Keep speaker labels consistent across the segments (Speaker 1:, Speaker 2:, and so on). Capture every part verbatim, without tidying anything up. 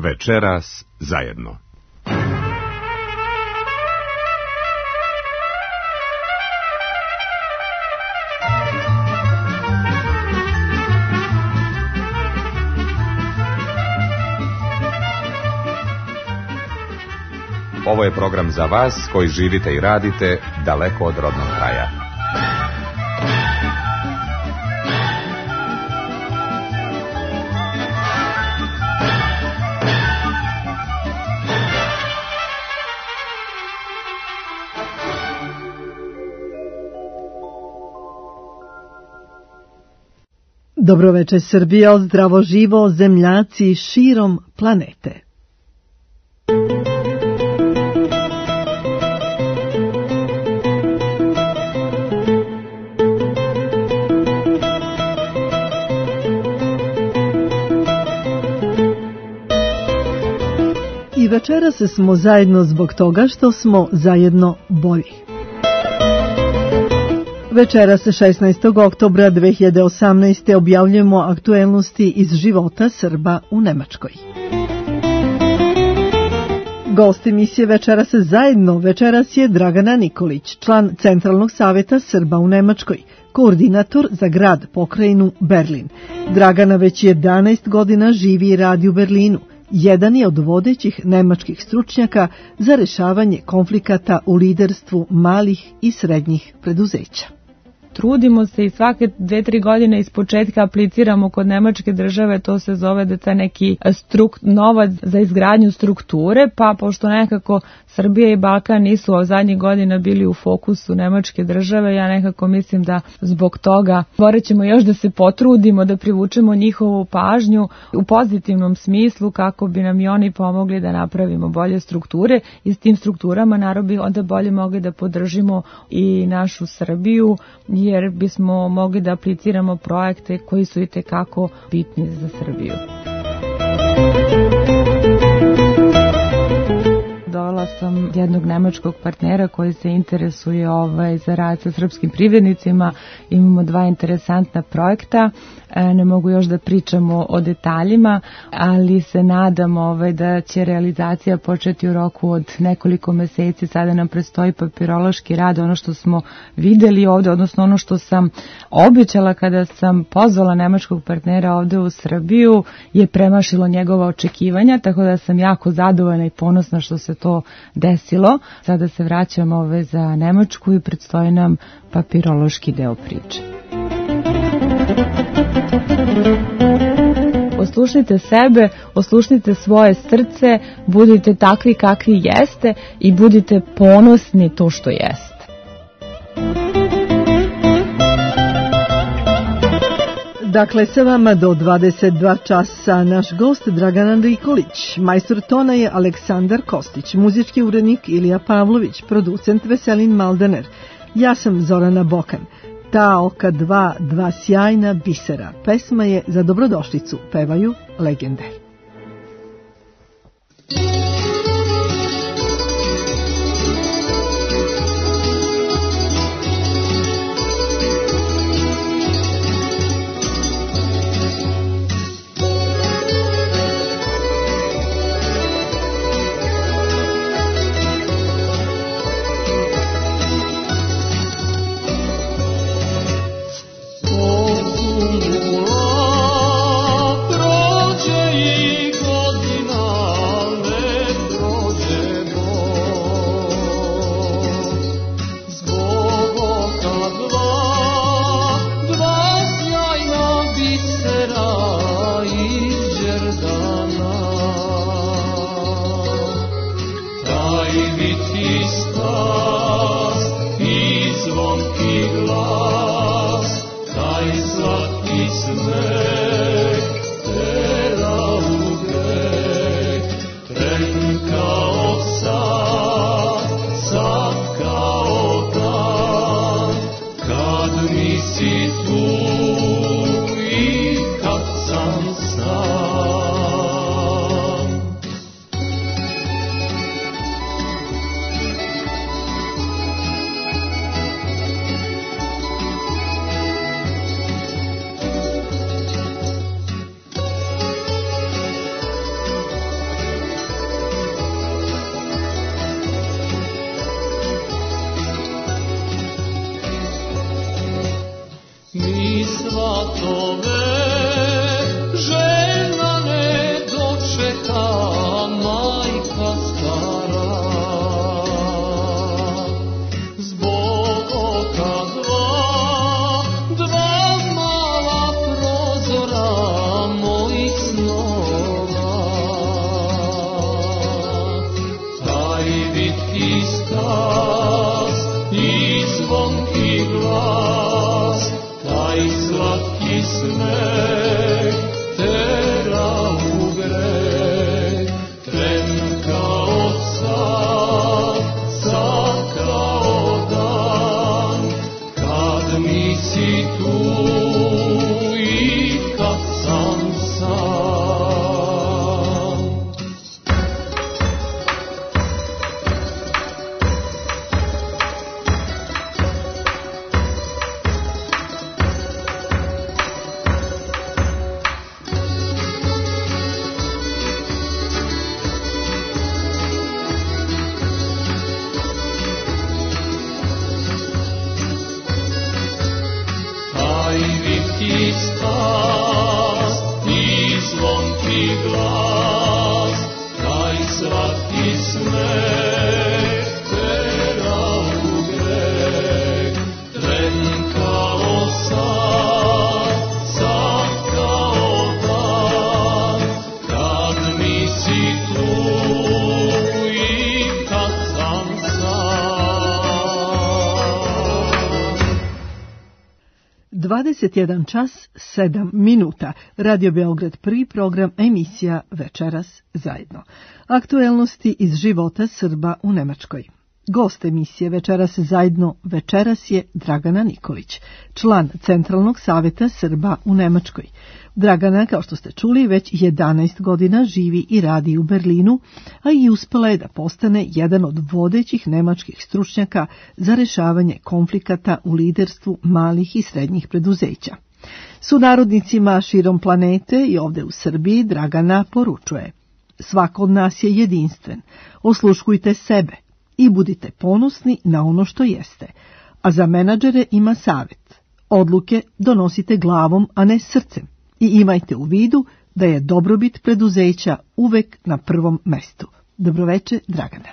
Speaker 1: Večeras zajedno. Ovo je program za vas koji živite i radite daleko od rodnog kraja.
Speaker 2: Dobro večer Srbija, zdravo živo zemljaci širom planete. I večeras smo zajedno zbog toga što smo zajedno bolji. Večeras šesnaestog oktobra dve hiljade osamnaeste. objavljujemo aktuelnosti iz života Srba u Nemačkoj. Gost emisije Večeras zajedno večeras je Dragana Nikolić, član Centralnog saveta Srba u Nemačkoj, koordinator za grad pokrajinu Berlin. Dragana već jedanaest godina živi i radi u Berlinu. Jedan je od vodećih nemačkih stručnjaka za rešavanje konflikata u liderstvu malih i srednjih preduzeća.
Speaker 3: Trudimo se i svake dve, tri godine iz početka apliciramo kod nemačke države, to se zove da ta neki struk, novac za izgradnju strukture, pa pošto nekako Srbija i Balkan nisu od zadnjih godina bili u fokusu nemačke države, ja nekako mislim da zbog toga morat ćemo još da se potrudimo da privučemo njihovu pažnju u pozitivnom smislu kako bi nam i oni pomogli da napravimo bolje strukture i s tim strukturama naravno bi onda bolje mogli da podržimo i našu Srbiju, jer bismo mogli da apliciramo projekte koji su itekako bitni za Srbiju. Dovela sam jednog nemačkog partnera koji se interesuje ovaj, za rad sa srpskim privrednicima. Imamo dva interesantna projekta. Ne mogu još da pričamo o detaljima, ali se nadam ovaj, da će realizacija početi u roku od nekoliko meseci. Sada nam predstoji papirološki rad, ono što smo videli ovde, odnosno ono što sam obećala kada sam pozvala nemačkog partnera ovde u Srbiju, je premašilo njegova očekivanja, tako da sam jako zadovoljna i ponosna što se to desilo. Sada se vraćamo ove za Nemačku i predstoji nam papirološki deo priče. Oslušnite sebe, oslušnite svoje srce, budite takvi kakvi jeste i budite ponosni to što jeste.
Speaker 2: Dakle, sa vama do dvadeset dva časa naš gost Dragana Nikolić, majstor tona je Aleksandar Kostić, muzički urednik Ilija Pavlović, producent Veselin Maldener. Ja sam Zorana Bokan. Ta oka dva, dva sjajna bisera. Pesma je za dobrodošlicu, pevaju legende.
Speaker 4: Prođe i
Speaker 2: dvadeset jedan čas sedam minuta. Radio Beograd, prvi program, emisija Večeras zajedno. Aktuelnosti iz života Srba u Nemačkoj. Gost emisije Večeras zajedno večeras je Dragana Nikolić, član Centralnog saveta Srba u Nemačkoj. Dragana, kao što ste čuli, već jedanaest godina živi i radi u Berlinu, a i uspela je da postane jedan od vodećih nemačkih stručnjaka za rešavanje konflikata u liderstvu malih i srednjih preduzeća. Sunarodnicima širom planete i ovde u Srbiji Dragana poručuje: svako od nas je jedinstven, osluškujte sebe i budite ponosni na ono što jeste, a za menadžere ima savjet: odluke donosite glavom, a ne srcem, i imajte u vidu da je dobrobit preduzeća uvek na prvom mestu. Dobroveče, Dragana.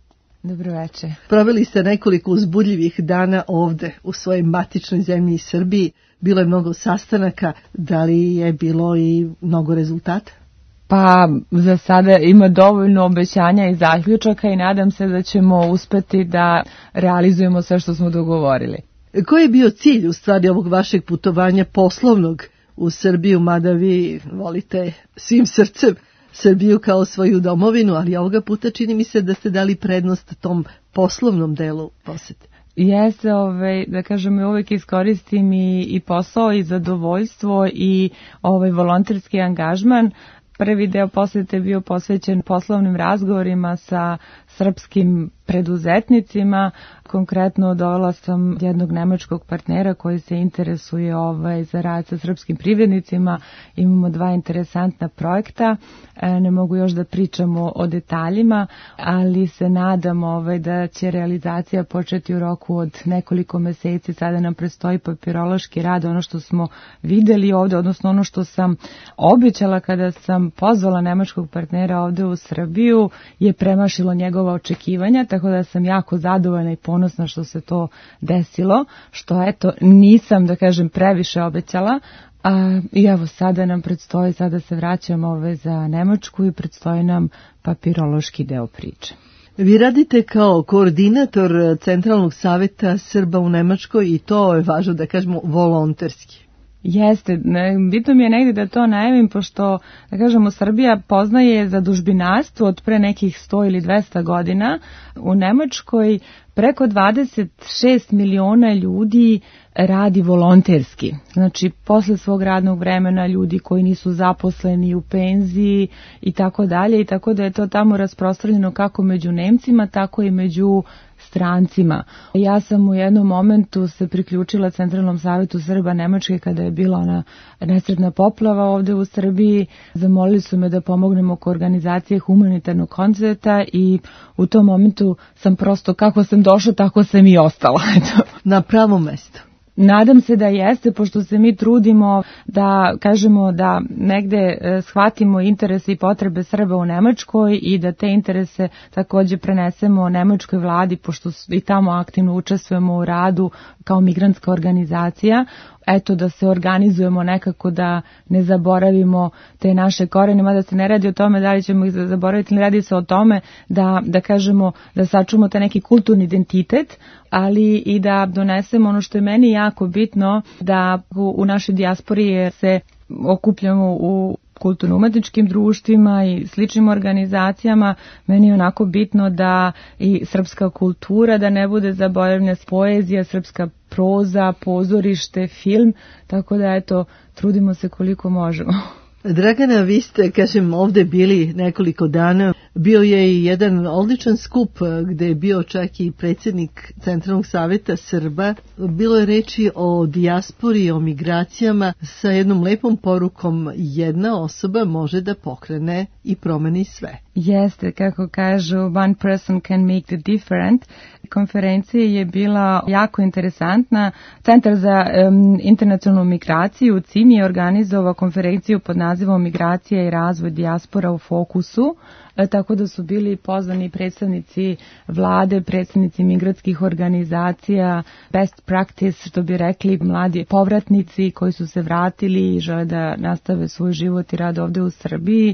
Speaker 3: Dobroveče.
Speaker 2: Proveli ste nekoliko uzbudljivih dana ovde u svojoj matičnoj zemlji Srbiji. Bilo je mnogo sastanaka, da li je bilo i mnogo rezultata?
Speaker 3: Pa za sada ima dovoljno obećanja i zaključaka i nadam se da ćemo uspeti da realizujemo sve što smo dogovorili.
Speaker 2: Koji je bio cilj u stvari ovog vašeg putovanja poslovnog u Srbiju, mada vi volite svim srcem Srbiju kao svoju domovinu, ali ovoga puta čini mi se da ste dali prednost tom poslovnom delu posete?
Speaker 3: Jeste, ovaj, da kažem, uvijek iskoristim i, i posao i zadovoljstvo i ovaj volonterski angažman. Prvi deo posete je bio posvećen poslovnim razgovorima sa srpskim preduzetnicima. Konkretno dovela sam jednog nemačkog partnera koji se interesuje ovaj, za rad sa srpskim privrednicima. Imamo dva interesantna projekta. E, ne mogu još da pričamo o detaljima, ali se nadam ovaj, da će realizacija početi u roku od nekoliko meseci. Sada nam predstoji papirološki rad, ono što smo videli ovde, odnosno ono što sam obećala kada sam pozvala nemačkog partnera ovde u Srbiju, je premašilo njegova očekivanja, tako da sam jako zadovoljna i ponosna što se to desilo, što eto nisam, da kažem, previše obećala. A, I evo sada nam predstoji, sada se vraćamo ove za Nemačku i predstoji nam papirološki deo priče.
Speaker 2: Vi radite kao koordinator Centralnog saveta Srba u Nemačkoj i to je važno da kažemo volonterski.
Speaker 3: Jeste, bitno mi je negdje da to najavim, pošto, da kažemo, Srbija poznaje zadužbinarstvo od pre nekih sto ili dvesta godina. U Nemačkoj preko dvadeset šest miliona ljudi radi volonterski. Znači, posle svog radnog vremena ljudi koji nisu zaposleni, u penziji i tako dalje, i tako da je to tamo rasprostranjeno kako među Nemcima, tako i među strancima. Ja sam u jednom momentu se priključila Centralnom savetu Srba Nemačke kada je bila ona nesretna poplava ovde u Srbiji. Zamolili su me da pomognem oko organizacije humanitarnog koncerta i u tom momentu sam prosto, kako sam došla, tako sam i ostala.
Speaker 2: Na pravom mestu.
Speaker 3: Nadam se da jeste, pošto se mi trudimo da kažemo da negde shvatimo interese i potrebe Srba u Nemačkoj i da te interese takođe prenesemo nemačkoj vladi, pošto i tamo aktivno učestvujemo u radu kao migrantska organizacija. Eto, da se organizujemo nekako, da ne zaboravimo te naše korene, mada se ne radi o tome da li ćemo ih zaboraviti, ne radi se o tome da, da kažemo, da sačuvamo taj neki kulturni identitet, ali i da donesemo ono što je meni jako bitno, da u, u našoj dijaspori se okupljamo u kulturno-umetničkim društvima i sličnim organizacijama. Meni je onako bitno da i srpska kultura, da ne bude zaboravljena, poezija, srpska proza, pozorište, film, tako da eto, trudimo se koliko možemo.
Speaker 2: Dragana, vi ste, kažem, ovde bili nekoliko dana. Bio je i jedan odličan skup gde je bio čak i predsjednik Centralnog saveta Srba. Bilo je reči o dijaspori, o migracijama sa jednom lepom porukom: jedna osoba može da pokrene i promeni sve.
Speaker 3: Jeste, kako kažu, one person can make the difference. Konferencija je bila jako interesantna. Centar za um, internacionalnu migraciju u C I M je organizovao konferenciju pod nazivom Migracija i razvoj dijaspora u fokusu, e, tako da su bili pozvani predstavnici vlade, predstavnici migratskih organizacija, best practice, što bi rekli, mladi povratnici koji su se vratili i žele da nastave svoj život i rad ovde u Srbiji.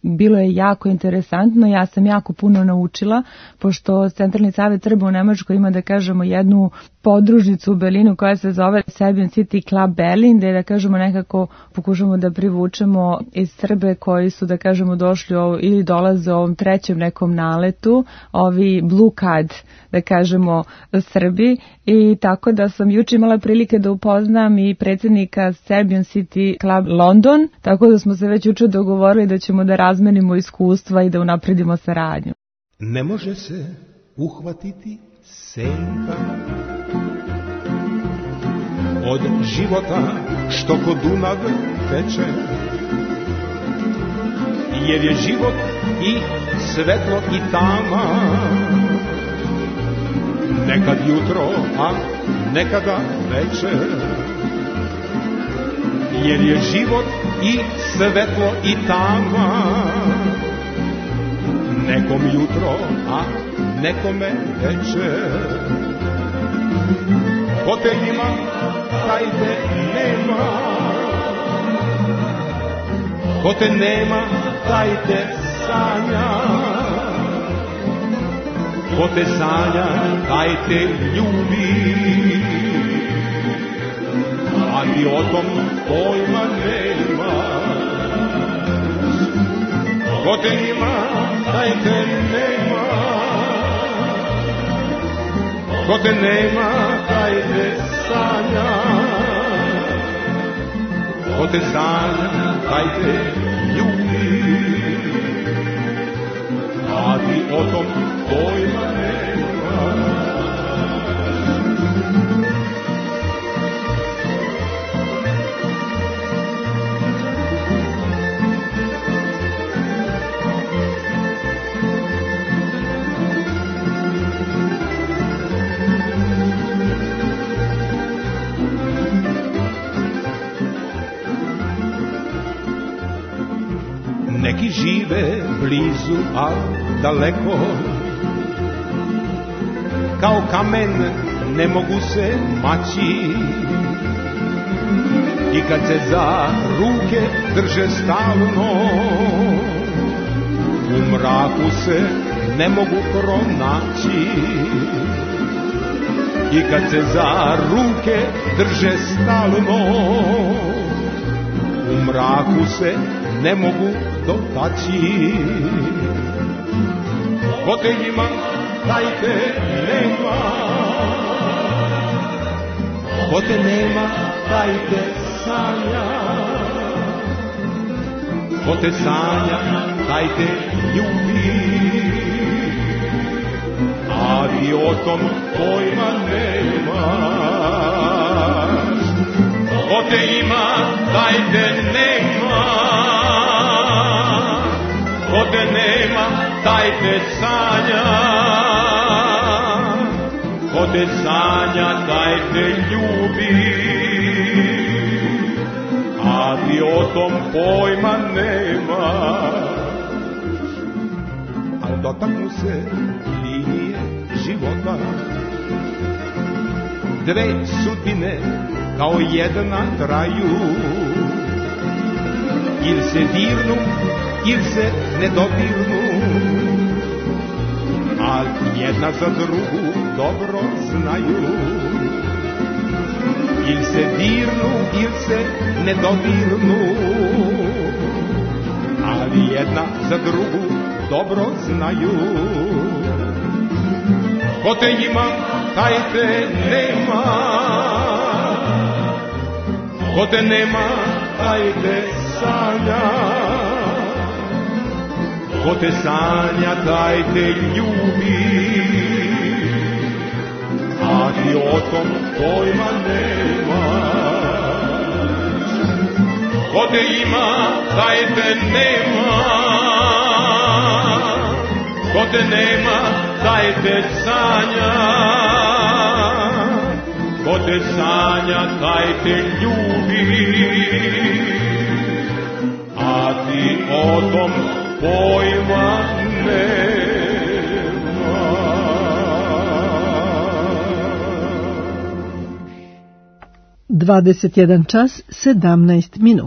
Speaker 3: bilo je jako interesantno, ja sam jako puno naučila, pošto Centralni savet Srba u Nemačkoj ima, da kažemo, jednu podružnicu u Berlinu koja se zove Serbian City Club Berlin, gde, da kažemo, nekako pokušamo da privučemo i Srbe koji su, da kažemo, došli ovo, ili dolaze u ovom trećem nekom naletu, ovi Blue Card, da kažemo, Srbi, i tako da sam juče imala prilike da upoznam i predsjednika Serbian City Club London, tako da smo se već juče dogovorili da ćemo da razmenimo iskustva i da unapredimo saradnju.
Speaker 4: Ne može se uhvatiti senka od života što kod Dunav teče, jer je život i svetlo i tama, nekad jutro, a nekada večer, jer je život i svetlo i tama, nekom jutro, a nekome večer. Ko te ima, taj te nema, ko te nema, taj te sanja, ko te sanja, taj te ljubi, a ti o tom pojma nema. Ko te ima, taj te nema, ko te nema, taj te sanja, ko te sanja, taj te ljubi, a ti o tom pojma nema. Neki žive blizu, a daleko, kao kamen ne mogu se maći, i kad se za ruke drže stalno, u mraku se ne mogu pronaći. I kad se za ruke drže stalno, u mraku se ne mogu dotaći. Ko te ima, taj te nema, ko te nema, taj te sanja, ko te sanja, taj te ljubi, a ti o tom pojma nemaš. Ko te ima, taj te nema, ko te nema, taj te sanja, ko te sanja, taj te ljubi, a ti o tom pojma nema. Al dotaknu se linije života, dve sudbine kao jedna traju, ili se dirnu, ili se ne dodirnu, a jedna za drugu dobro znaju. Ili se dirnu, ili se ne dodirnu, ali jedna za drugu dobro znaju. Ko te ima, taj te nema, ko te nema, taj te sanja, ko te sanja, taj te ljubi, a ti o tom pojma nemaš. Ko te ima, taj te nema, ko te nema, taj te sanja, ko te sanja, taj te ljubi, a ti o tom pojma nema.
Speaker 2: dvadeset jedan čas sedamnaest minuta.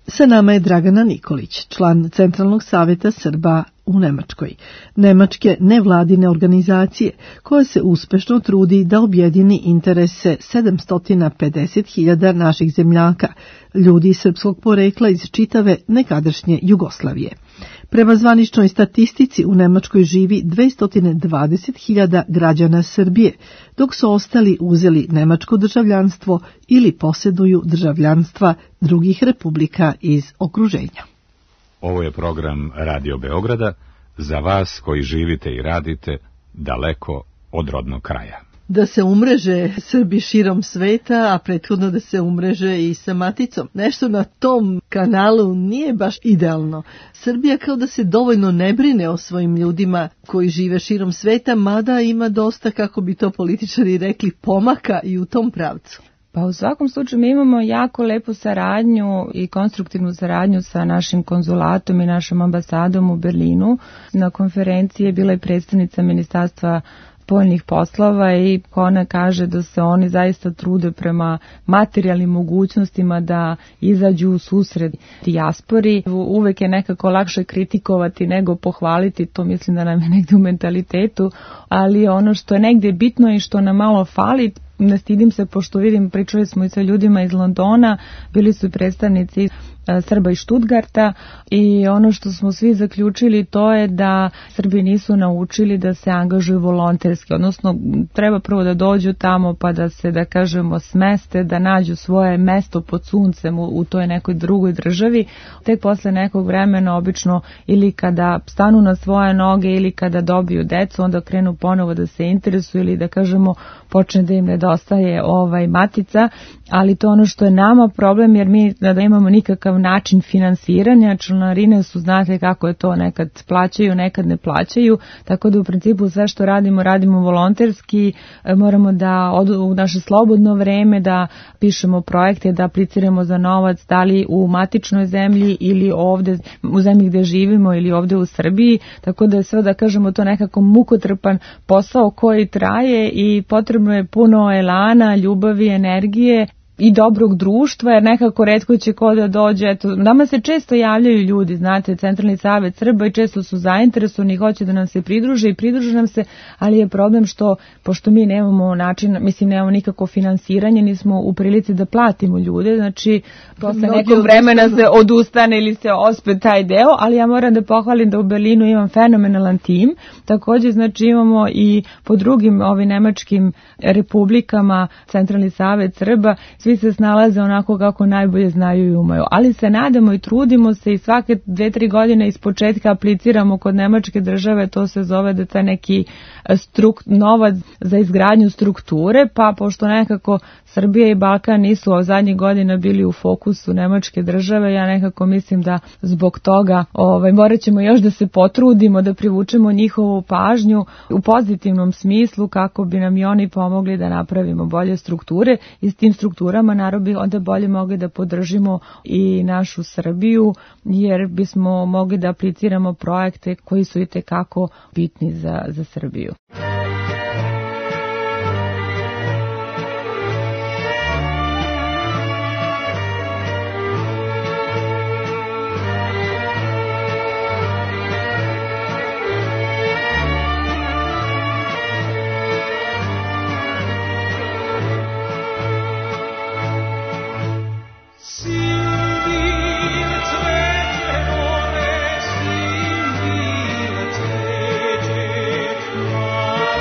Speaker 2: Sa nama je Dragana Nikolić, član Centralnog saveta Srba u Nemačkoj, nemačke nevladine organizacije koja se uspešno trudi da objedini interese sedamsto pedeset hiljada naših zemljaka, ljudi srpskog porekla iz čitave nekadašnje Jugoslavije. Prema zvaničnoj statistici u Nemačkoj živi dvesta dvadeset hiljada građana Srbije, dok su ostali uzeli nemačko državljanstvo ili posjeduju državljanstva drugih republika iz okruženja.
Speaker 1: Ovo je program Radio Beograda za vas koji živite i radite daleko od rodnog kraja.
Speaker 2: Da se umreže Srbi širom sveta, a prethodno da se umreže i sa maticom. Nešto na tom kanalu nije baš idealno. Srbija kao da se dovoljno ne brine o svojim ljudima koji žive širom sveta, mada ima dosta, kako bi to političari rekli, pomaka i u tom pravcu.
Speaker 3: Pa u svakom slučaju mi imamo jako lepu saradnju i konstruktivnu saradnju sa našim konzulatom i našom ambasadom u Berlinu. Na konferenciji je bila i predstavnica Ministarstva spoljnih poslova i ona kaže da se oni zaista trude prema materijalnim mogućnostima da izađu u susret dijaspori. Uvek je nekako lakše kritikovati nego pohvaliti, to mislim da nam je negde u mentalitetu, ali ono što je negde bitno i što nam malo fali, ne stidim se pošto vidim, pričali smo i sa ljudima iz Londona, bili su predstavnici Srba iz Stuttgarta i ono što smo svi zaključili to je da Srbi nisu naučili da se angažuju volonterski, odnosno treba prvo da dođu tamo pa da se, da kažemo, smeste, da nađu svoje mesto pod suncem u, u toj nekoj drugoj državi. Tek posle nekog vremena, obično ili kada stanu na svoje noge ili kada dobiju decu, onda krenu ponovo da se interesuju ili da kažemo počne da im nedostaje ovaj matica, ali to ono što je nama problem jer mi da imamo nikakav način finansiranja, članarine su, znate kako je to, nekad plaćaju, nekad ne plaćaju, tako da u principu sve što radimo, radimo volonterski, moramo da od, u naše slobodno vreme da pišemo projekte, da apliciramo za novac, da li u matičnoj zemlji ili ovde u zemlji gde živimo ili ovde u Srbiji, tako da je sve, da kažemo, to nekako mukotrpan posao koji traje i potrebno je puno elana, ljubavi, energije i dobrog društva, jer nekako retko će ko da dođe. Eto, nama se često javljaju ljudi, znate, Centralni savet Srba i često su zainteresovani, hoće da nam se pridruže i pridruže nam se, ali je problem što, pošto mi nemamo način, mislim, nemamo nikako finansiranje, nismo u prilici da platimo ljude, znači, posle nekog vremena se odustane ili se ospe taj deo, ali ja moram da pohvalim da u Berlinu imam fenomenalan tim, takođe, znači, imamo i po drugim ovim nemačkim republikama Centralni savet Srba, svi se snalaze onako kako najbolje znaju i umeju. Ali se nadamo i trudimo se i svake dve, tri godine iz početka apliciramo kod nemačke države, to se zove da taj neki struk, novac za izgradnju strukture, pa pošto nekako Srbija i Balkan nisu od zadnjih godina bili u fokusu nemačke države, ja nekako mislim da zbog toga ovaj, morat ćemo još da se potrudimo, da privučemo njihovu pažnju u pozitivnom smislu kako bi nam i oni pomogli da napravimo bolje strukture i s tim strukturama naravno bi onda bolje mogli da podržimo i našu Srbiju, jer bismo mogli da apliciramo projekte koji su itekako bitni za, za Srbiju.
Speaker 5: Thank you.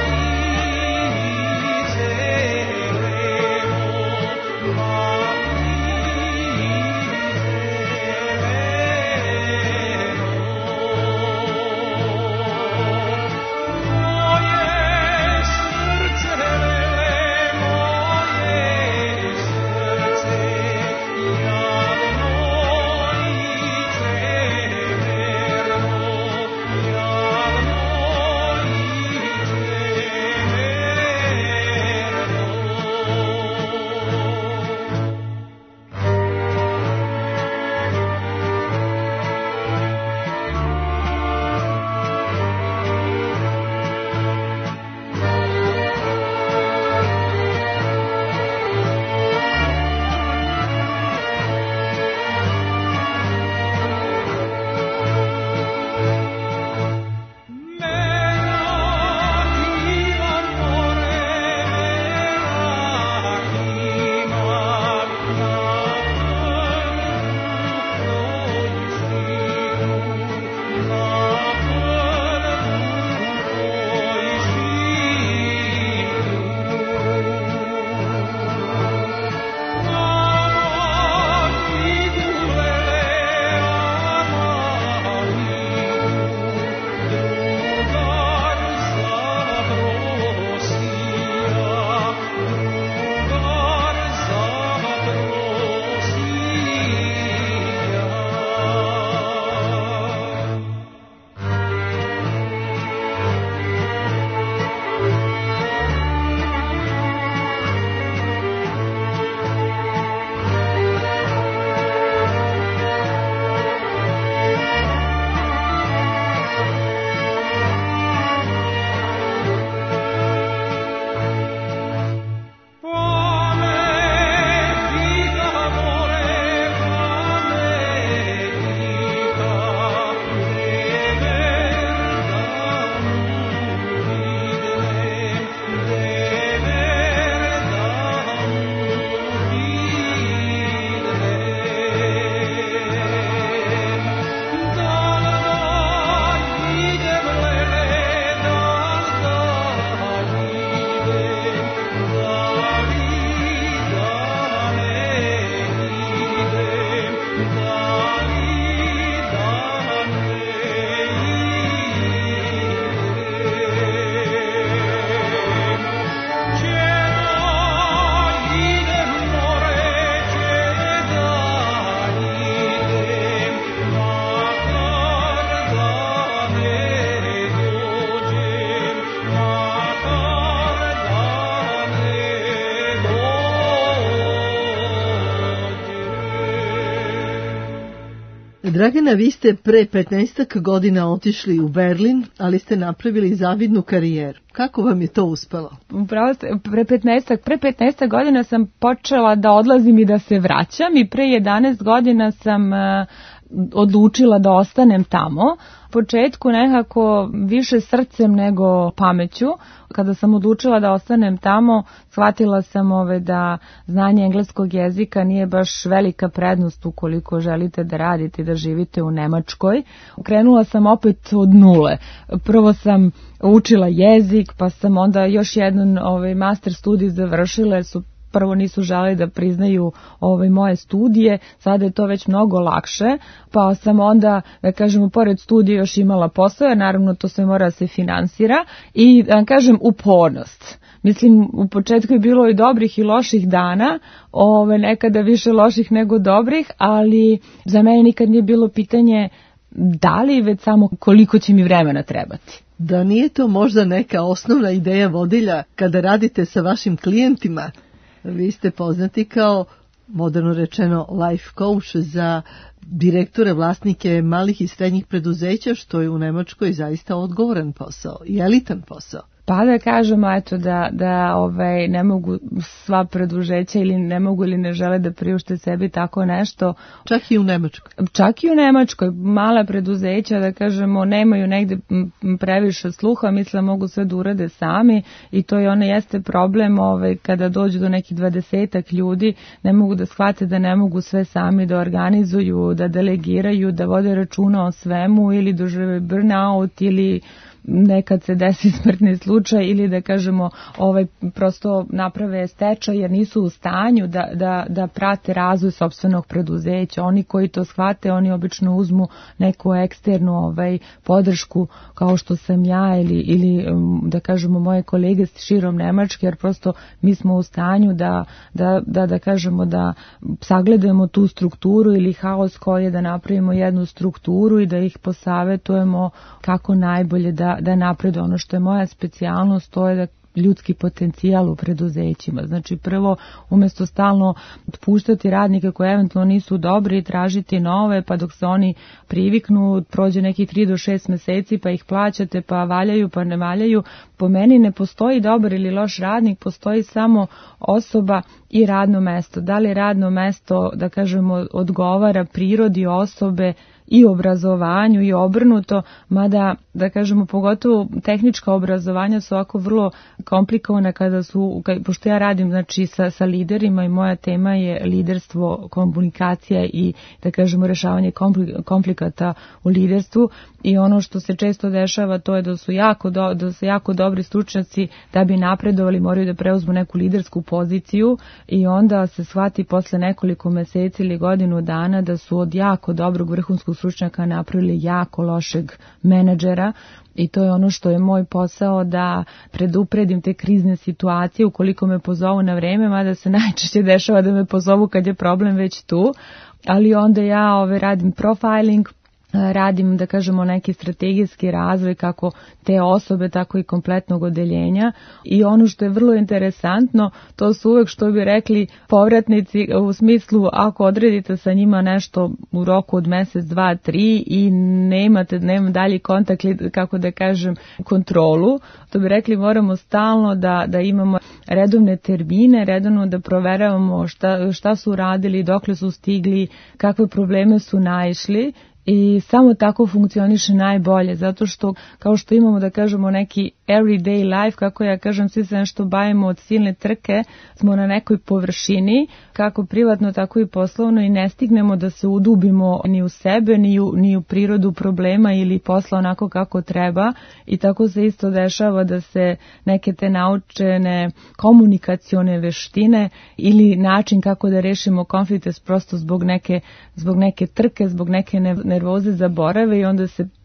Speaker 2: Dragana, vi ste pre petnaestak godina otišli u Berlin, ali ste napravili zavidnu karijeru. Kako vam je to uspelo?
Speaker 3: Upravo ste, pre petnaestak, pre petnaestak godina sam počela da odlazim i da se vraćam i pre jedanaest godina sam uh, odlučila da ostanem tamo. U početku nekako više srcem nego pameću. Kada sam odlučila da ostanem tamo, shvatila sam ove da znanje engleskog jezika nije baš velika prednost ukoliko želite da radite i da živite u Nemačkoj. Krenula sam opet od nule. Prvo sam učila jezik, pa sam onda još jedan ovaj master studij završila jer su prvo nisu želeli da priznaju ove moje studije, sada je to već mnogo lakše, pa sam onda, da kažemo, pored studija još imala posao, jer naravno to sve mora da se finansira i, da kažem, upornost. Mislim, u početku je bilo i dobrih i loših dana, ove, nekada više loših nego dobrih, ali za mene nikad nije bilo pitanje da li, već samo koliko će mi vremena trebati.
Speaker 2: Da nije to možda neka osnovna ideja vodilja kada radite sa vašim klijentima? Vi ste poznati kao, moderno rečeno, life coach za direktore, vlasnike malih i srednjih preduzeća, što je u Nemačkoj zaista odgovoran posao i elitan posao.
Speaker 3: Pa da kažemo, eto, da, da ovaj, ne mogu sva preduzeća ili ne mogu ili ne žele da priušte sebi tako nešto.
Speaker 2: Čak i u Nemačkoj.
Speaker 3: Čak i u Nemačkoj. Mala preduzeća, da kažemo, nemaju negde previše sluha, misle mogu sve da urade sami i to je ono jeste problem ovaj, kada dođu do nekih dvadesetak ljudi, ne mogu da shvate da ne mogu sve sami da organizuju, da delegiraju, da vode računa o svemu ili dožive burnout ili nekad se desi smrtni slučaj ili da kažemo ovaj prosto naprave stečaj jer nisu u stanju da, da, da prate razvoj sopstvenog preduzeća. Oni koji to shvate, oni obično uzmu neku eksternu ovaj podršku kao što sam ja ili, ili da kažemo moje kolege širom Nemačke, jer prosto mi smo u stanju da, da, da, da kažemo da sagledujemo tu strukturu ili haos koji je, da napravimo jednu strukturu i da ih posavetujemo kako najbolje da da napredu. Ono što je moja specijalnost, to je da ljudski potencijal u preduzećima. Znači prvo, umjesto stalno otpuštati radnike koji eventualno nisu dobri i tražiti nove, pa dok se oni priviknu, prođe nekih tri do šest meseci, pa ih plaćate, pa valjaju, pa ne valjaju. Po meni ne postoji dobar ili loš radnik, postoji samo osoba i radno mesto. Da li radno mesto, da kažemo, odgovara prirodi osobe i obrazovanju i obrnuto, mada, da kažemo, pogotovo tehnička obrazovanja su ovako vrlo komplikovana kada su, pošto ja radim znači sa, sa liderima i moja tema je liderstvo, komunikacija i, da kažemo, rešavanje konflikata u liderstvu i ono što se često dešava to je da su jako, do, da su jako dobri stručnjaci da bi napredovali moraju da preuzmu neku lidersku poziciju i onda se shvati posle nekoliko meseci ili godinu dana da su od jako dobrog vrhunskog stručnjaka napravili jako lošeg menadžera i to je ono što je moj posao, da predupredim te krizne situacije ukoliko me pozovu na vreme, mada se najčešće dešava da me pozovu kad je problem već tu, ali onda ja ove, radim profiling, radim, da kažemo, neki strategijski razvoj kako te osobe, tako i kompletnog odeljenja i ono što je vrlo interesantno, to su uvek, što bi rekli, povratnici u smislu ako odredite sa njima nešto u roku od mesec, dva, tri i nemate, nema dalje kontakt, kako da kažem, kontrolu, to bi rekli moramo stalno da, da imamo redovne termine, redovno da proveravamo šta, šta su radili, dokle su stigli, kakve probleme su naišli. I samo tako funkcioniše najbolje, zato što kao što imamo, da kažemo, neki everyday life, kako ja kažem, svi se nešto bavimo od silne trke, smo na nekoj površini, kako privatno, tako i poslovno i ne stignemo da se udubimo ni u sebe, ni u, ni u prirodu problema ili posla onako kako treba i tako se isto dešava da se neke te naučene komunikacione veštine ili način kako da rešimo konflikte prosto zbog neke, zbog neke trke, zbog neke nervoze zaborave i onda se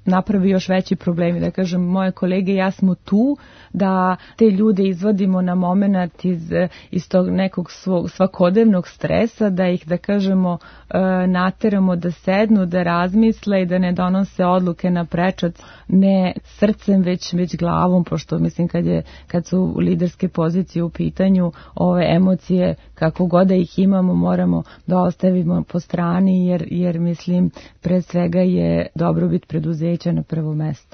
Speaker 3: napravi još veći problemi. Da kažem, moje kolege i ja smo tu da te ljude izvadimo na moment iz, iz tog nekog svog svakodnevnog stresa, da ih, da kažemo, nateramo da sednu, da razmisle i da ne donose odluke na prečac, ne srcem, već, već glavom, pošto mislim kad, je, kad su liderske pozicije u pitanju, ove emocije, kako god da ih imamo, moramo da ostavimo po strani, jer, jer mislim, pre svega je dobrobit preduzeća na prvo mesto.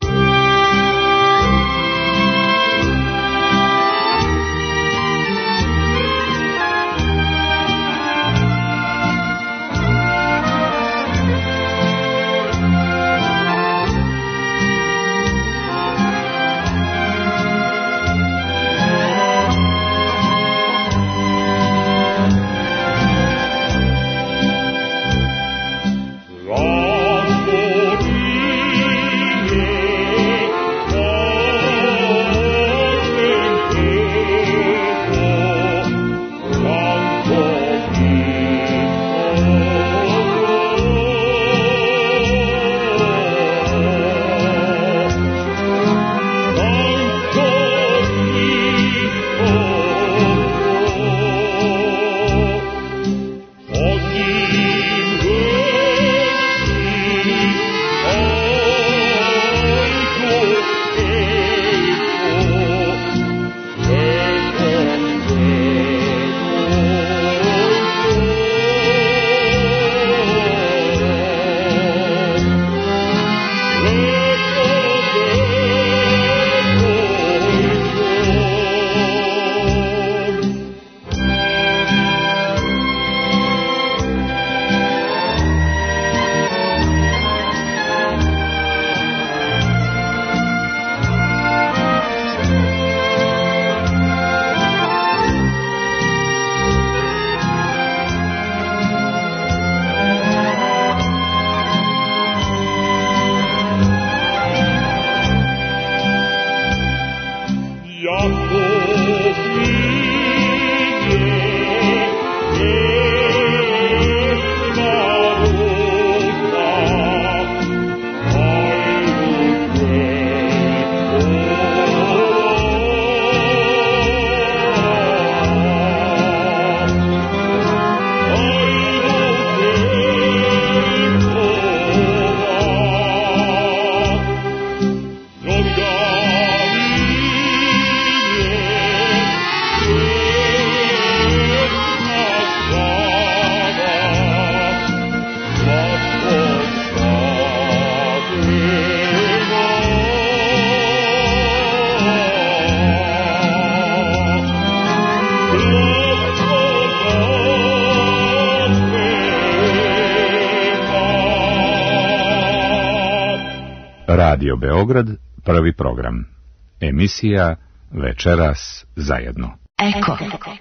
Speaker 1: Radio Beograd, prvi program. Emisija Večeras zajedno.
Speaker 5: Eko.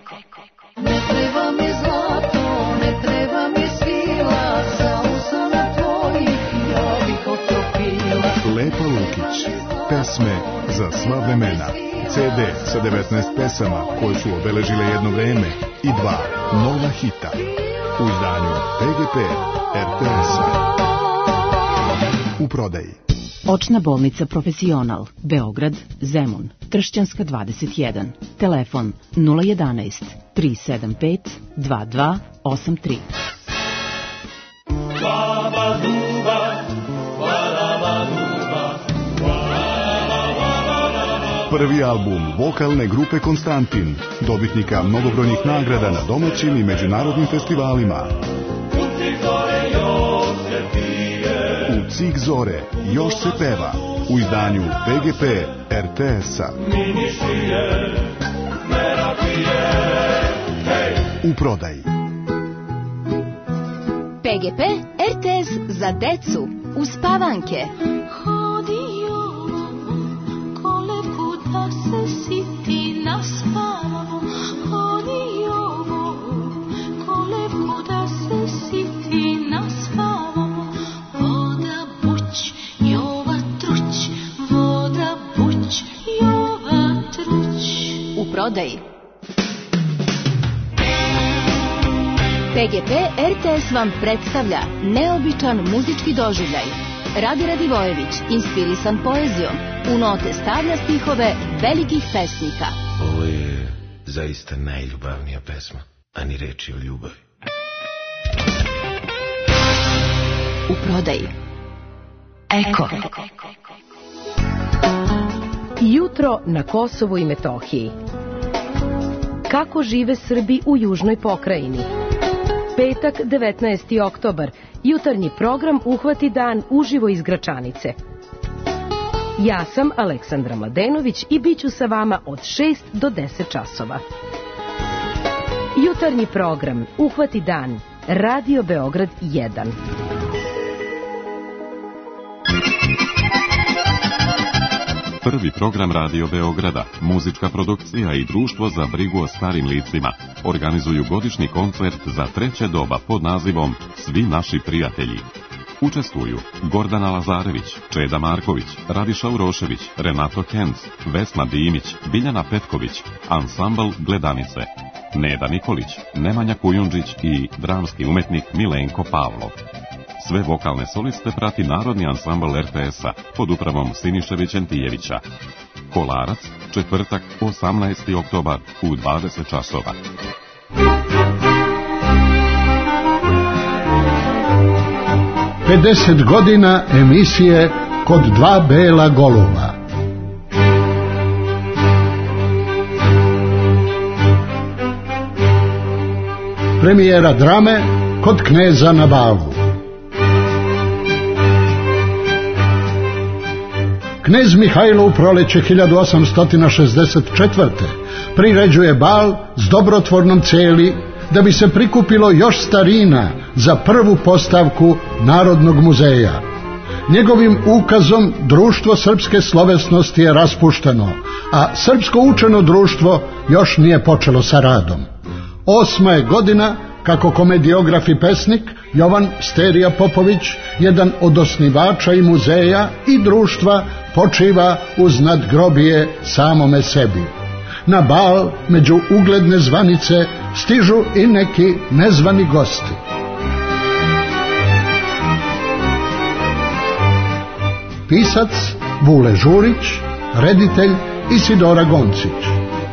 Speaker 6: Ne treba mi zlato, ne treba mi svila, za usana tvojih ja bih otopila.
Speaker 7: Lepa Lukić, pesme za sva vremena. ce de sa devetnaest pesama koje su obeležile jedno vreme i dva nova hita u izdanju P G P R T S-a. U prodaji.
Speaker 5: Očna bolnica Profesional, Beograd, Zemun, Tršćanska dvadeset jedan. Telefon nula jedanaest tri sedam pet dva dva osam tri.
Speaker 7: Prvi album vokalne grupe Konstantin, dobitnika mnogobrojnih nagrada na domaćim i međunarodnim festivalima. U Cik zore još se peva u izdanju P G P R T S-a. U prodaji.
Speaker 8: P G P R T S za decu uz Pavanke. Prodaji. P G P R T S vam predstavlja neobičan muzički doživljaj. Rade Radivojević, inspirisan poezijom, u note stavlja stihove velikih pesnika.
Speaker 9: Ovo je zaista najljubavnija pesma, a ni reči o ljubavi.
Speaker 8: U prodaji Eko.
Speaker 10: Jutro na Kosovu i Metohiji. Kako žive Srbi u južnoj pokrajini? Petak, devetnaesti oktobar, jutarnji program Uhvati dan uživo iz Gračanice. Ja sam Aleksandra Mladenović i bit ću sa vama od šest do deset časova. Jutarnji program Uhvati dan, Radio Beograd jedan.
Speaker 11: Prvi program Radio Beograda, muzička produkcija i društvo za brigu o starim licima organizuju godišnji koncert za treće doba pod nazivom Svi naši prijatelji. Učestvuju Gordana Lazarević, Čeda Marković, Radiša Urošević, Renato Kenz, Vesna Dimić, Biljana Petković, ansambl Gledanice, Neda Nikolić, Nemanja Kujundžić i dramski umetnik Milenko Pavlov. Sve vokalne soliste prati Narodni ansambl er te es-a pod upravom Siniše Vićentijevića. Kolarac, četvrtak, osamnaesti oktobar u dvadeset časova.
Speaker 12: pedeset godina emisije Kod dva bela goluba. Premijera drame Kod kneza na balu. Knez Mihajlo u proleće hiljadu osamsto šezdeset četvrte. priređuje bal s dobrotvornom celi da bi se prikupilo još starina za prvu postavku Narodnog muzeja. Njegovim ukazom društvo srpske slovesnosti je raspušteno, a srpsko učeno društvo još nije počelo sa radom. Osma je godina kako komediograf i pesnik Jovan Sterija Popović, jedan od osnivača i muzeja i društva, počiva uz nadgrobije samome sebi. Na bal među ugledne zvanice stižu i neki nezvani gosti. Pisac Vule Žurić, reditelj Isidora Goncić.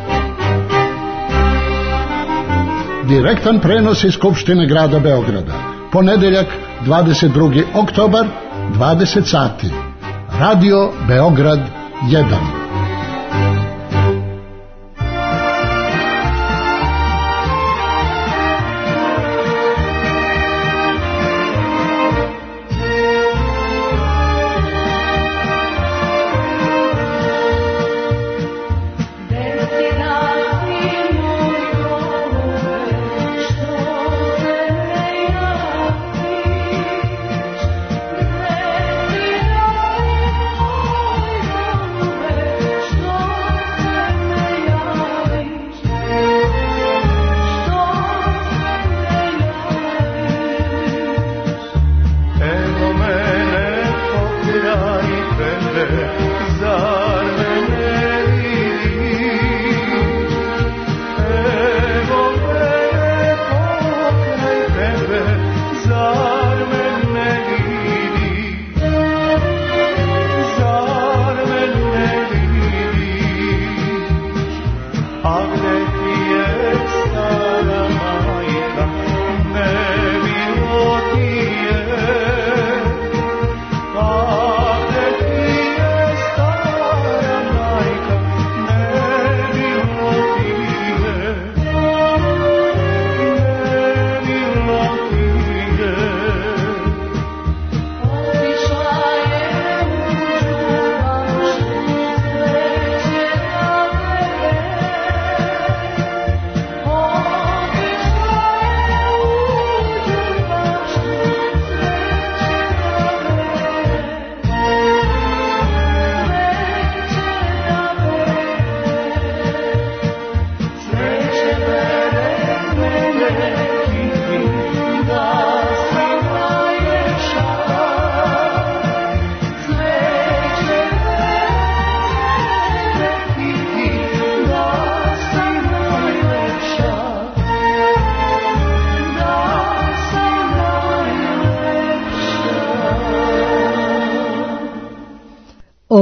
Speaker 12: Direktan prenos iz Skupštine grada Beograda. Ponedeljak, dvadeset drugi oktobar, dvadeset sati. Radio Beograd jedan.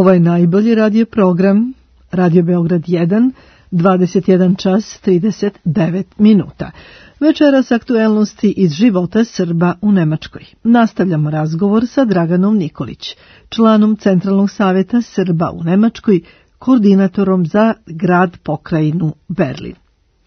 Speaker 2: Ovo je najbolji radio program, Radio Beograd jedan, dvadeset jedan čas trideset devet minuta. Večeras aktuelnosti iz života Srba u Nemačkoj. Nastavljamo razgovor sa Draganom Nikolić, članom Centralnog saveta Srba u Nemačkoj, koordinatorom za grad pokrajinu Berlin.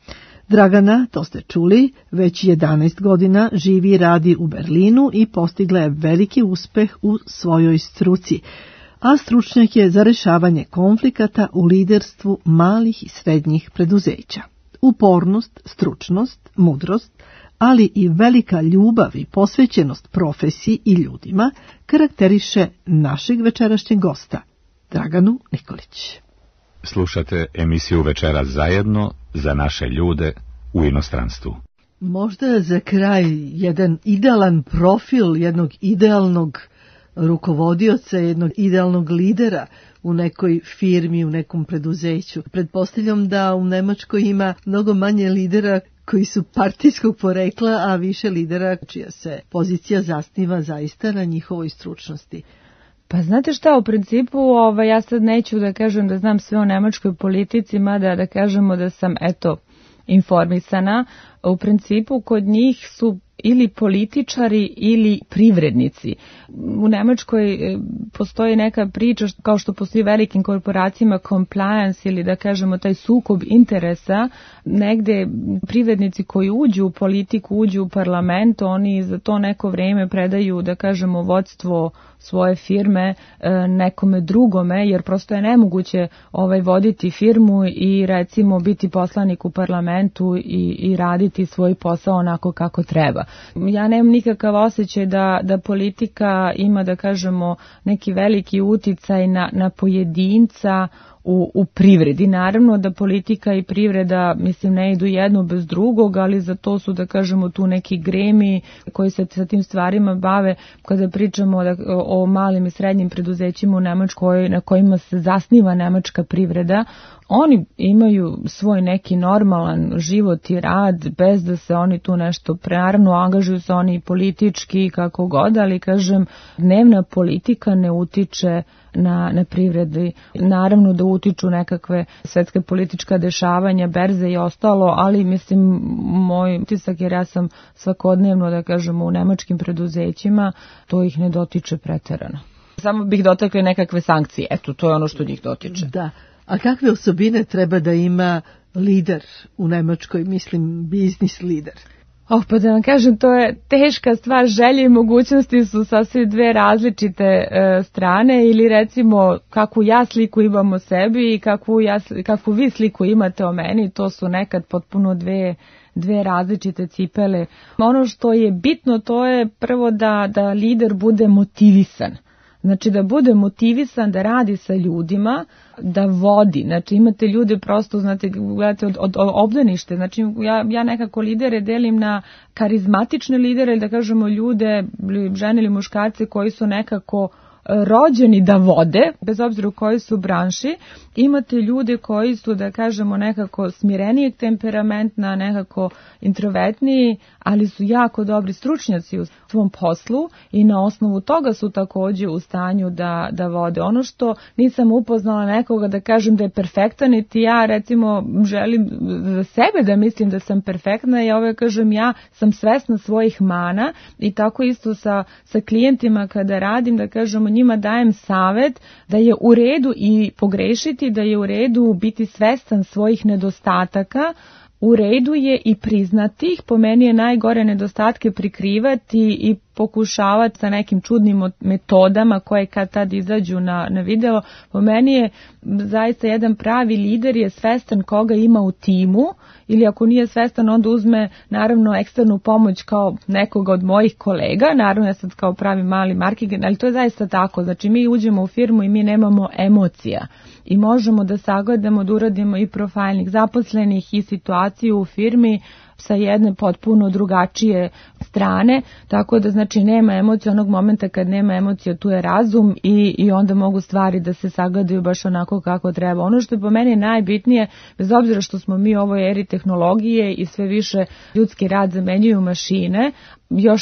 Speaker 2: Dragana, to ste čuli, već jedanaest godina živi i radi u Berlinu i postigla je veliki uspeh u svojoj struci, a stručnjak je za rešavanje konflikata u liderstvu malih i srednjih preduzeća. Upornost, stručnost, mudrost, ali i velika ljubav i posvećenost profesiji i ljudima karakteriše našeg večerašnjeg gosta, Draganu Nikolić.
Speaker 1: Slušate emisiju Večeras zajedno za naše ljude u inostranstvu.
Speaker 2: Možda za kraj jedan idealan profil jednog idealnog rukovodioca, jednog idealnog lidera u nekoj firmi, u nekom preduzeću. Pretpostavljam da u Nemačkoj ima mnogo manje lidera koji su partijskog porekla, a više lidera čija se pozicija zasniva zaista na njihovoj stručnosti.
Speaker 3: Pa znate šta, u principu ovaj, ja sad neću da kažem da znam sve o nemačkoj politici, mada da kažemo da sam eto informisana. U principu kod njih su ili političari ili privrednici. U Nemačkoj postoji neka priča, kao što postoji velikim korporacijama compliance ili da kažemo taj sukob interesa, negde privrednici koji uđu u politiku, uđu u parlament, oni za to neko vreme predaju, da kažemo, vodstvo svoje firme nekome drugome, jer prosto je nemoguće ovaj voditi firmu i recimo biti poslanik u parlamentu i, i raditi svoj posao onako kako treba. Ja nemam nikakav osjećaj da, da politika ima, da kažemo, neki veliki uticaj na, na pojedinca u, u privredi. Naravno da politika i privreda, mislim, ne idu jedno bez drugog, ali za to su, da kažemo, tu neki gremi koji se sa tim stvarima bave kada pričamo da, o malim i srednjim preduzećima u Nemačkoj na kojima se zasniva nemačka privreda. Oni imaju svoj neki normalan život i rad bez da se oni tu nešto, naravno angažuju se oni politički kako god, ali kažem, dnevna politika ne utiče na, na privredi. Naravno da utiču nekakve svetske politička dešavanja, berze i ostalo, ali mislim moj utisak, jer ja sam svakodnevno, da kažemo, u nemačkim preduzećima, to ih ne dotiče preterano. Samo bih dotakle nekakve sankcije, eto, to je ono što njih dotiče.
Speaker 2: Da. A kakve osobine treba da ima lider u Nemačkoj, mislim biznis lider?
Speaker 3: Oh, pa da vam kažem, to je teška stvar, želje i mogućnosti su sasvim dve različite e, strane, ili recimo kakvu ja sliku imam o sebi i kakvu, ja, kakvu vi sliku imate o meni, to su nekad potpuno dve dve različite cipele. Ono što je bitno, to je prvo da, da lider bude motivisan. Znači da bude motivisan da radi sa ljudima, da vodi. Znači imate ljude prosto, znate, gledate od, od, od obdanište. Znači ja, ja nekako lidere delim na karizmatične lidere, ili da kažemo ljude, žene ili muškarce koji su nekako rođeni da vode, bez obzira u kojoj su branši. Imate ljude koji su, da kažemo, nekako smirenijeg temperamentna, nekako introvertniji, ali su jako dobri stručnjaci u svom poslu i na osnovu toga su također u stanju da, da vode. Ono što nisam upoznala nekoga da kažem da je perfektan, niti ja recimo želim za sebe da mislim da sam perfektna, i ove kažem ja sam svesna svojih mana, i tako isto sa, sa klijentima kada radim, da kažemo njima dajem savet da je u redu i pogrešiti, da je u redu biti svestan svojih nedostataka, u redu je i priznati ih. Po meni je najgore nedostatke prikrivati i pokušavati sa nekim čudnim metodama koje kad tad izađu na, na video. Po meni je zaista jedan pravi lider je svestan koga ima u timu, ili ako nije svestan onda uzme naravno eksternu pomoć kao nekoga od mojih kolega, naravno ja sad kao pravi mali marketing, ali to je zaista tako. Znači mi uđemo u firmu i mi nemamo emocija i možemo da sagledamo, da uradimo i profilnih zaposlenih i situaciju u firmi sa jedne potpuno drugačije strane, tako da znači nema emocija. Onog momenta kad nema emocija tu je razum i, i onda mogu stvari da se sagledaju baš onako kako treba. Ono što je po meni najbitnije, bez obzira što smo mi u ovoj eri tehnologije i sve više ljudski rad zamenjuju mašine, još je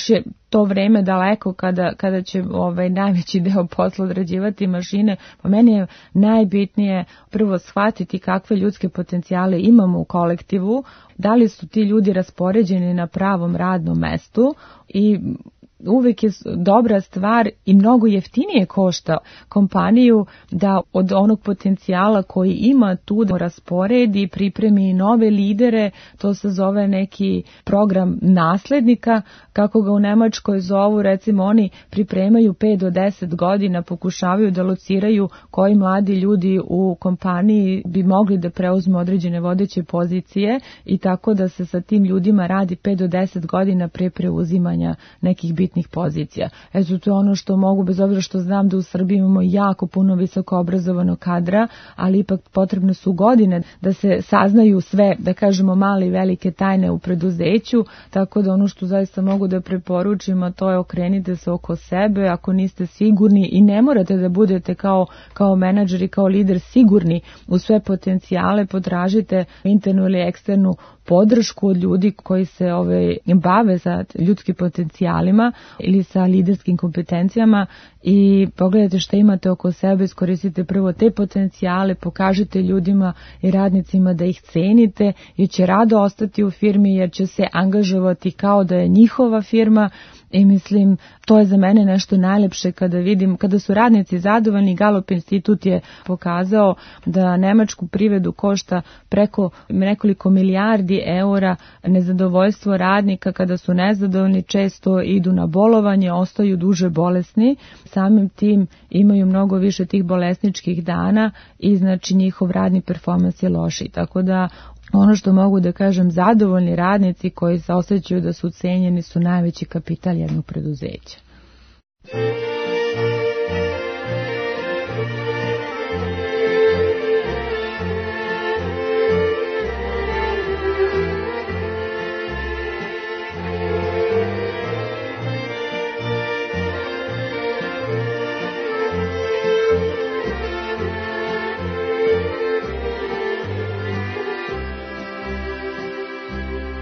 Speaker 3: to vreme daleko kada, kada će ovaj najveći deo posla odrađivati mašine, pa meni je najbitnije prvo shvatiti kakve ljudske potencijale imamo u kolektivu, da li su ti ljudi raspoređeni na pravom radnom mestu i uvek je dobra stvar i mnogo jeftinije košta kompaniju da od onog potencijala koji ima tu da rasporedi i pripremi nove lidere, to se zove neki program naslednika, kako ga u Nemačkoj zovu, recimo oni pripremaju pet do deset godina, pokušavaju da lociraju koji mladi ljudi u kompaniji bi mogli da preuzmu određene vodeće pozicije i tako da se sa tim ljudima radi pet do deset godina pre preuzimanja nekih bitnih pozicija. Eto, to je ono što mogu, bez obzira što znam da u Srbiji imamo jako puno visoko obrazovanog kadra, ali ipak potrebne su godine da se saznaju sve, da kažemo, male i velike tajne u preduzeću, tako da ono što zaista mogu da preporučim, a to je okrenite se oko sebe, ako niste sigurni i ne morate da budete kao, kao menadžer i kao lider sigurni u sve potencijale, potražite internu ili eksternu podršku od ljudi koji se ove, bave sa ljudskim potencijalima ili sa liderskim kompetencijama i pogledajte šta imate oko sebe, iskoristite prvo te potencijale, pokažite ljudima i radnicima da ih cenite, jer će rado ostati u firmi, jer će se angažovati kao da je njihova firma. I mislim, to je za mene nešto najlepše kada vidim, kada su radnici zadovoljni. Gallup institut je pokazao da nemačku privredu košta preko nekoliko milijardi eura nezadovoljstvo radnika. Kada su nezadovoljni, često idu na bolovanje, ostaju duže bolesni, samim tim imaju mnogo više tih bolesničkih dana i znači njihov radni performans je loši. Tako da ono što mogu da kažem, zadovoljni radnici koji se osjećaju da su cenjeni su najveći kapital jednog preduzeća.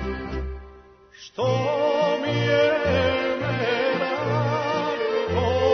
Speaker 4: Što mi je mera, to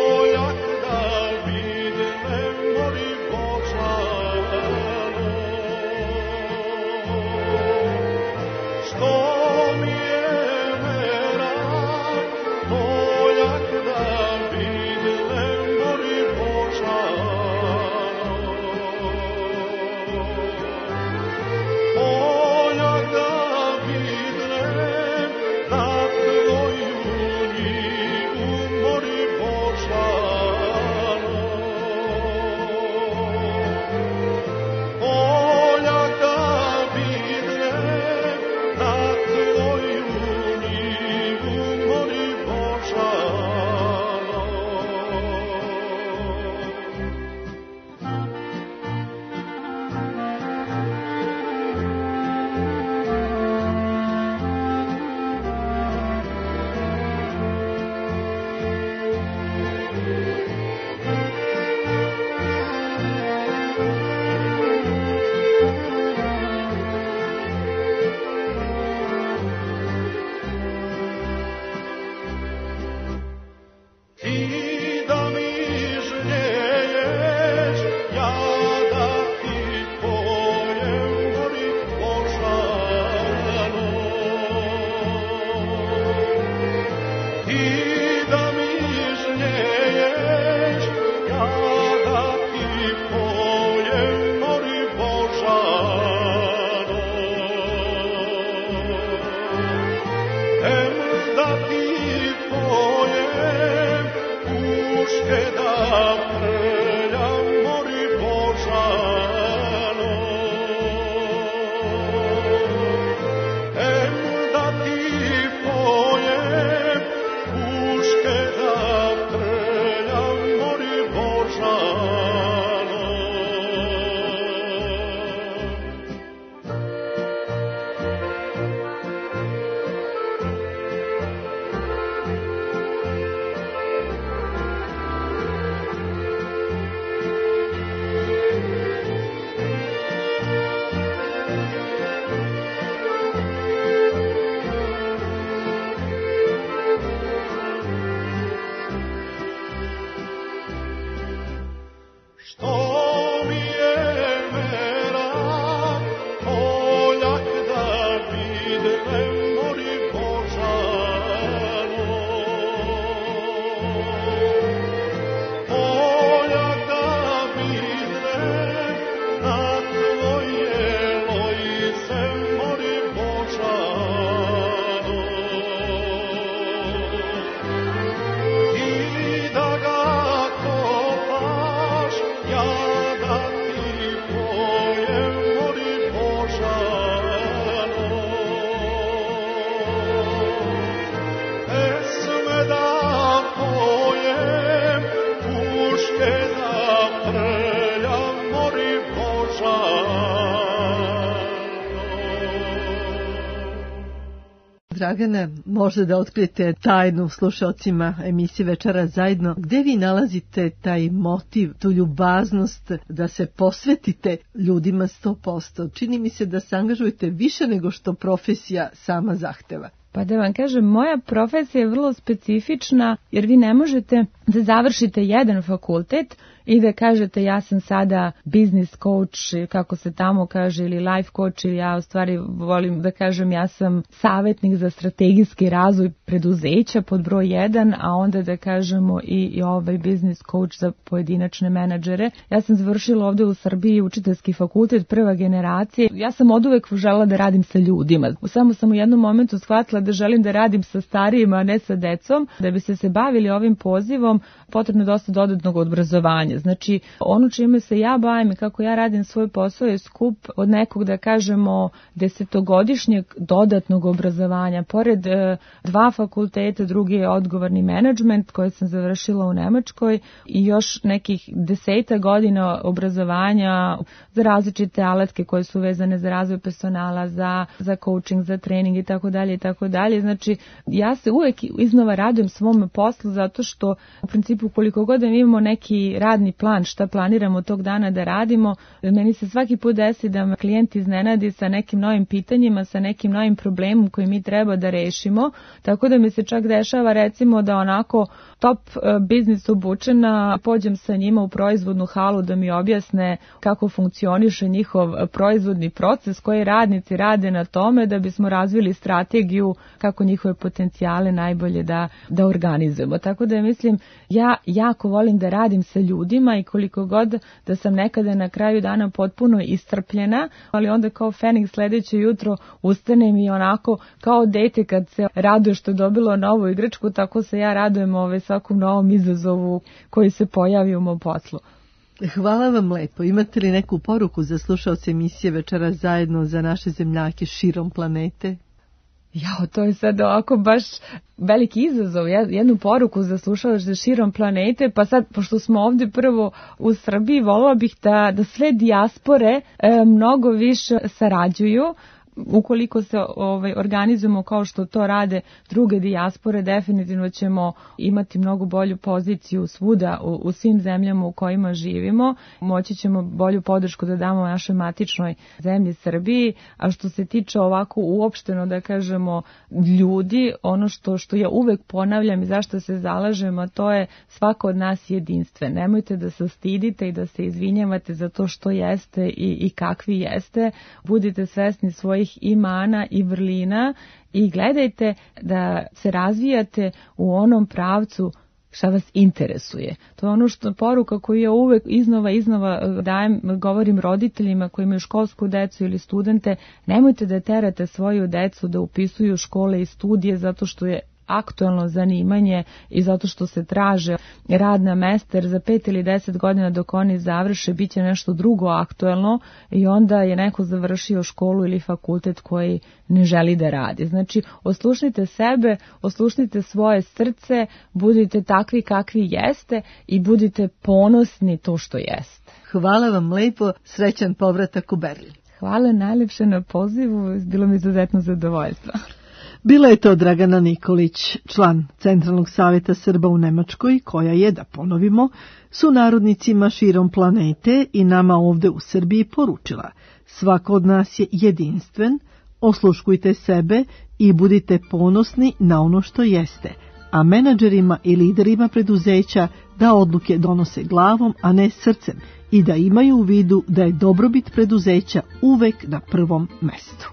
Speaker 2: Dragana, možda da otkrijete tajnu slušalcima emisije Večera zajedno. Gde vi nalazite taj motiv, tu ljubaznost da se posvetite ljudima sto posto? Čini mi se da se angažujete više nego što profesija sama zahteva.
Speaker 3: Pa da vam kažem, moja profesija je vrlo specifična, jer vi ne možete da završite jedan fakultet i da kažete ja sam sada business coach, kako se tamo kaže, ili life coach, ili ja u stvari volim da kažem ja sam savjetnik za strategijski razvoj preduzeća pod broj jedan, a onda da kažemo i, i ovaj business coach za pojedinačne menadžere. Ja sam završila ovde u Srbiji učiteljski fakultet prva generacije. Ja sam oduvek želela da radim sa ljudima. Samo sam u jednom momentu shvatila da želim da radim sa starijima, a ne sa decom. Da bi se se bavili ovim pozivom, potrebno je dosta dodatnog obrazovanja. Znači, ono čime se ja bavim i kako ja radim svoj posao je skup od nekog, da kažemo, desetogodišnjeg dodatnog obrazovanja. Pored e, dva fakulteta, drugi je odgovorni menadžment koji sam završila u Nemačkoj i još nekih deseta godina obrazovanja za različite alatke koje su vezane za razvoj personala, za, za coaching, za trening i tako dalje i tako dalje. Znači, ja se uvek iznova radujem svom poslu zato što u principu koliko god imamo neki radni plan, šta planiramo tog dana da radimo, meni se svaki put desi da me klijent iznenadi sa nekim novim pitanjima, sa nekim novim problemom koji mi treba da rešimo, tako da mi se čak dešava recimo da onako top biznis obučena pođem sa njima u proizvodnu halu da mi objasne kako funkcioniše njihov proizvodni proces, koji radnici rade na tome da bismo razvili strategiju kako njihove potencijale najbolje da, da organizujemo. Tako da mislim, ja jako volim da radim sa ljudima i koliko god da sam nekada na kraju dana potpuno iscrpljena, ali onda kao Feniks sledeće jutro ustanem i onako kao dete kad se raduje što je dobilo novu igračku, tako se ja radujem ove svakom novom izazovu koji se pojavi u mom poslu.
Speaker 2: Hvala vam lepo. Imate li neku poruku za slušaoce emisije Večera zajedno za naše zemljake širom planete?
Speaker 3: Jao, to je sad ovako baš veliki izazov, jednu poruku za slušalače širom planete, pa sad, pošto smo ovdje prvo u Srbiji, volila bih da, da sve dijaspore e, mnogo više sarađuju. Ukoliko se ovaj, organizujemo kao što to rade druge dijaspore, definitivno ćemo imati mnogo bolju poziciju svuda u, u svim zemljama u kojima živimo. Moći ćemo bolju podršku da damo našoj matičnoj zemlji Srbiji, a što se tiče ovako uopšteno, da kažemo, ljudi, ono što, što ja uvek ponavljam i zašto se zalažemo, to je svako od nas jedinstven. Nemojte da se stidite i da se izvinjavate za to što jeste i, i kakvi jeste. Budite svesni svojih i mana i vrlina i gledajte da se razvijate u onom pravcu šta vas interesuje. To je ono što poruka koju ja uvek iznova iznova dajem, govorim roditeljima koji imaju školsku decu ili studente, nemojte da terate svoju decu da upisuju škole i studije zato što je aktualno zanimanje i zato što se traže radna mesta, jer za pet ili deset godina dok oni završe bit će nešto drugo aktualno i onda je neko završio školu ili fakultet koji ne želi da radi. Znači, oslušnite sebe, oslušnite svoje srce, budite takvi kakvi jeste i budite ponosni to što jeste.
Speaker 2: Hvala vam lepo, srećan povratak u Berlin.
Speaker 3: Hvala najlepše na pozivu, bilo mi izuzetno zadovoljstvo.
Speaker 2: Bila je to Dragana Nikolić, član Centralnog savjeta Srba u Nemačkoj, koja je, da ponovimo, su narodnicima širom planete i nama ovde u Srbiji poručila: svako od nas je jedinstven, osluškujte sebe i budite ponosni na ono što jeste, a menadžerima i liderima preduzeća da odluke donose glavom, a ne srcem, i da imaju u vidu da je dobrobit preduzeća uvek na prvom mestu.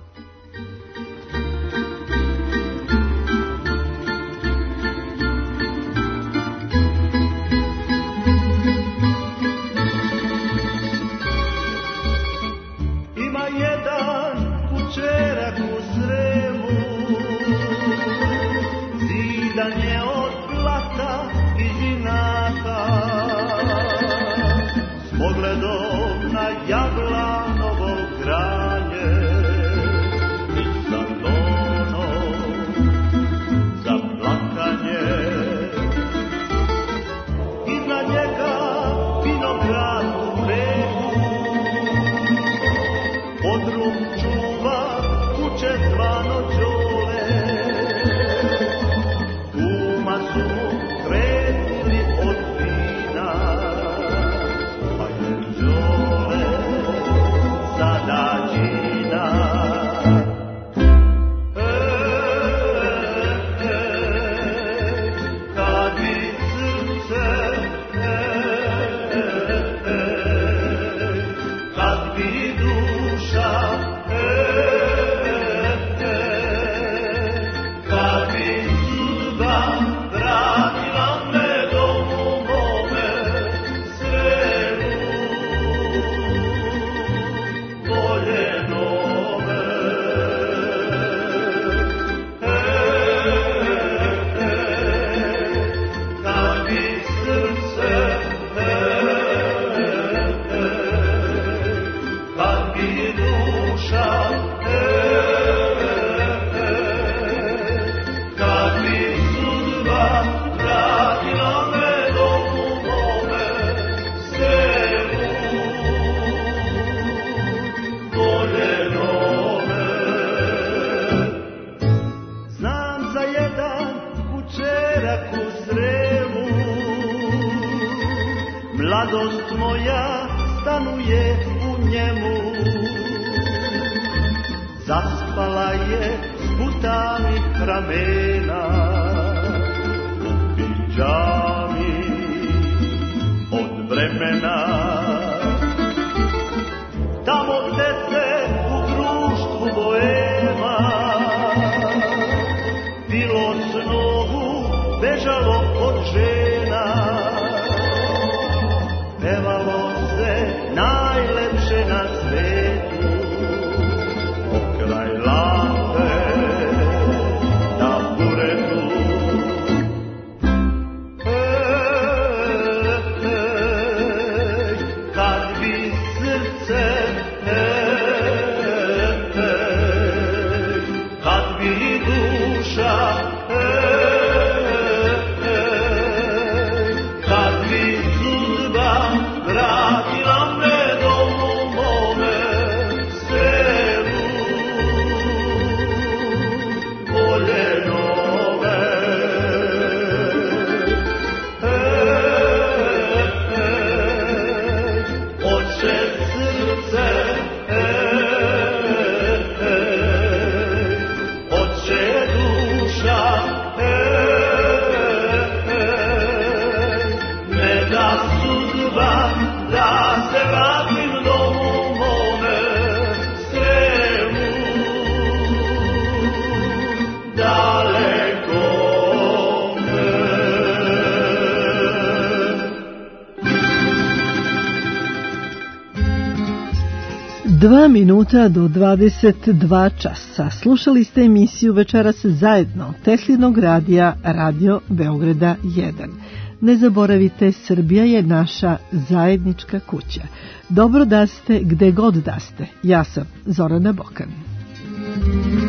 Speaker 6: Čuva kuće zvano Đole.
Speaker 13: Zaspala je sputanih ramena u pidžami od vremena. Tamo gde se u društvu boema bilo snovu bežalo od žena, pevalo se najlepše na svetu pokraj lampe na buretu. Ej, ej, kad bi srce, ej, ej, kad bi duša, ej, ej, kad bi sudba vratila me domu mome, selu Poljenove. Ej, ej, oče srce, ej, ej, oče duša, ej, ej, ne da sudba da se vratim domu mome, selu daleko me.
Speaker 2: Dva minuta do dvadeset dva časa. Slušali ste emisiju Večeras zajedno Teslinog radija Radio Beograda jedan. Ne zaboravite, Srbija je naša zajednička kuća. Dobro da ste gde god da ste. Ja sam Zorana Bokan.